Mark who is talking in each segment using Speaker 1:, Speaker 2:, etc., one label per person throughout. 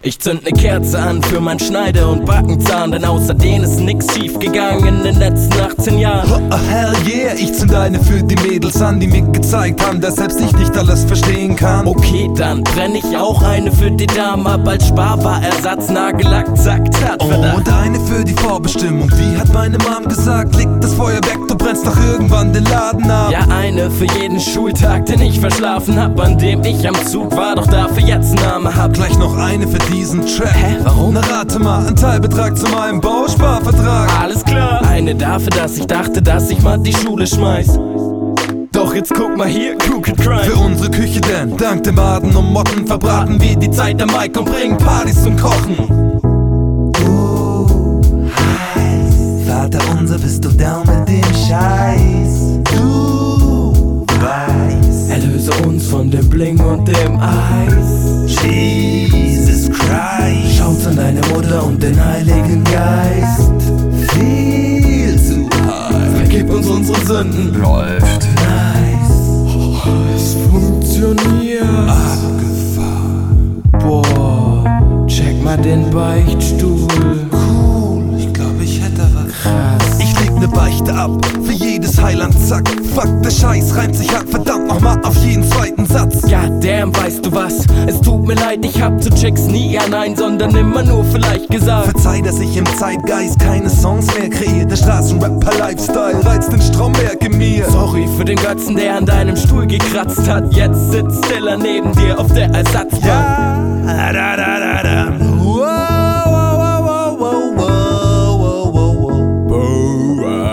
Speaker 1: Ich zünd ne Kerze an für mein Schneide- und Backenzahn, denn außer denen ist nix schief gegangen in den letzten 18 Jahren.
Speaker 2: Oh, hell yeah, ich zünd eine für die Mädels an, die mir gezeigt haben, dass selbst ich nicht alles verstehen kann.
Speaker 1: Okay, dann brenn ich auch eine für die Dame ab als Sparbarersatz, Nagellack, zack, tat, verdammt.
Speaker 2: Und eine für die Vorbestimmung, wie hat meine Mom gesagt, leg das Feuer weg, du brennst doch irgendwann den Laden ab.
Speaker 1: Ja, eine für jeden Schultag, den ich verschlafen hab, an dem ich am Zug war, doch dafür jetzt Name hab.
Speaker 2: Gleich noch eine für diesen Track.
Speaker 1: Hä, warum?
Speaker 2: Na rate mal, ein Teilbetrag zu meinem Bausparvertrag.
Speaker 1: Alles klar. Eine dafür, dass ich dachte, dass ich mal die Schule schmeiß. Doch jetzt guck mal hier, Crooked Crime.
Speaker 2: Für unsere Küche denn, dank dem Baden und Motten verbraten wir die Zeit am Mic und bringen Partys zum Kochen.
Speaker 3: Heiß, Vater unser, bist du down mit dem Scheiß? Du weißt,
Speaker 1: Erlöse uns von dem Bling und dem Eis.
Speaker 3: Jesus Christ,
Speaker 1: Schaut's an deine Mutter und den Heiligen Geist.
Speaker 3: viel zu heiß.
Speaker 1: Vergib uns unsere Sünden.
Speaker 2: Läuft.
Speaker 1: Es funktioniert.
Speaker 2: Abgefahren.
Speaker 1: Boah, check mal den Beichtstuhl.
Speaker 2: Cool, ich glaube, ich hätte was.
Speaker 1: Krass.
Speaker 2: Ich leg ne Beichte ab, für jedes Heiland, zack. Fuck, der Scheiß reimt sich ab, verdammt nochmal auf jeden zweiten Satz.
Speaker 1: Goddamn, weißt du was? Es tut mir leid, ich hab zu Chicks nie ja nein, sondern immer nur vielleicht gesagt.
Speaker 2: Verzeih, dass ich im Zeitgeist keine Songs mehr kreiere. Der Straßenrapper-Lifestyle reizt den Stromberg in mir.
Speaker 1: Sorry für den Götzen, der an deinem Stuhl gekratzt hat. Jetzt sitzt Stiller neben dir auf der Ersatzbank.
Speaker 2: Ja, da, da, da, da. Wow, wow, wow, wow, wow, wow, wow, wow.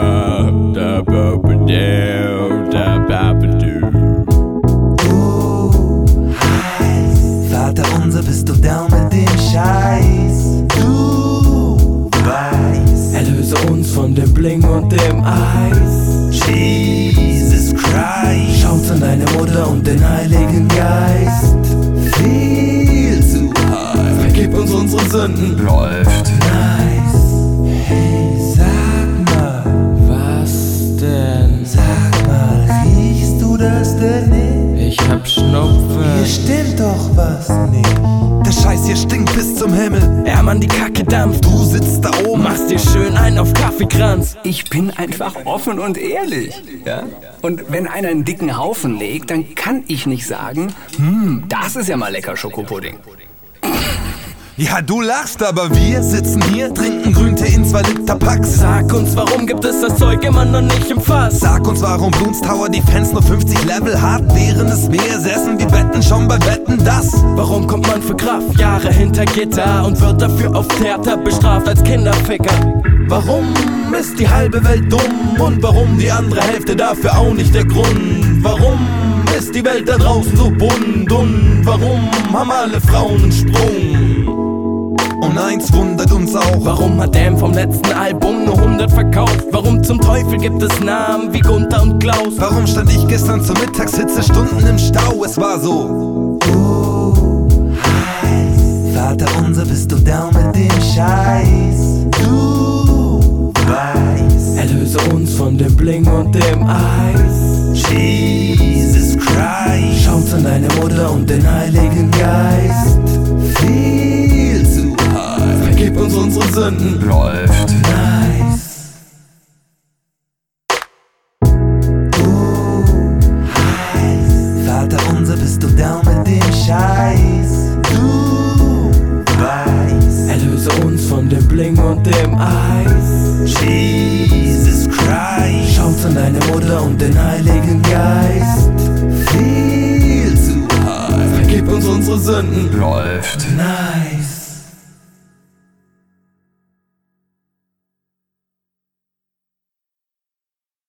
Speaker 3: Heiß, Vater unser, bist du down mit dem Scheiß? Du weißt,
Speaker 1: Erlöse uns von dem Bling und dem Eis.
Speaker 3: Jesus Christ,
Speaker 1: Schaut's an deine Mutter und den Heiligen Geist.
Speaker 3: viel zu heiß.
Speaker 1: Vergib uns unsere Sünden.
Speaker 2: Läuft.
Speaker 3: Nice. Hey, sag mal,
Speaker 1: Was denn?
Speaker 3: sag mal, riechst du das denn nicht?
Speaker 1: Ich hab Schnupfen.
Speaker 3: Hier stimmt doch was nicht.
Speaker 2: Der Scheiß hier stinkt bis zum Himmel.
Speaker 1: Ja, Mann, die Kacke dampft.
Speaker 2: Du sitzt da oben.
Speaker 1: Machst dir schön einen auf Kaffeekranz.
Speaker 4: Ich bin einfach offen und ehrlich. Ja? Und wenn einer einen dicken Haufen legt, dann kann ich nicht sagen, das ist ja mal lecker Schokopudding.
Speaker 2: Ja, du lachst, aber wir sitzen hier, trinken Grüntee in 2 Liter Packs.
Speaker 1: Sag uns, warum gibt es das Zeug immer noch nicht im Fass?
Speaker 2: Sag uns, warum Bloons Tower Defense nur 50 Level hat, während es mehr essen wie Wetten schon bei Wetten das.
Speaker 1: Warum kommt man für Kraftjahre hinter Gitter und wird dafür auf Theater bestraft als Kinderficker? Warum ist die halbe Welt dumm und warum die andere Hälfte dafür auch nicht der Grund? Warum ist die Welt da draußen so bunt und warum haben alle Frauen einen Sprung?
Speaker 2: Und eins wundert uns auch.
Speaker 1: Warum hat Damn vom letzten Album nur 100 verkauft? Warum zum Teufel gibt es Namen wie Gunther und Klaus?
Speaker 2: Warum stand ich gestern zur Mittagshitze Stunden im Stau? Es war so.
Speaker 3: Heiß, Vater unser, bist du down mit dem Scheiß? Du weißt,
Speaker 1: Erlöse uns von dem Bling und dem Eis.
Speaker 3: Jesus Christ,
Speaker 1: Schaut's an deine Mutter und den Heiligen Geist.
Speaker 3: viel zu heiß.
Speaker 1: Vergib uns unsere Sünden.
Speaker 2: Läuft.
Speaker 3: Nice. Heiß, Vater unser, bist du down mit dem Scheiß? Du weißt,
Speaker 1: Erlöse uns von dem Bling und dem Eis.
Speaker 3: Jesus Christ,
Speaker 1: Schaut's an deine Mutter und den Heiligen Geist.
Speaker 3: viel zu heiß.
Speaker 1: Vergib uns unsere Sünden.
Speaker 2: Läuft.
Speaker 3: Nice.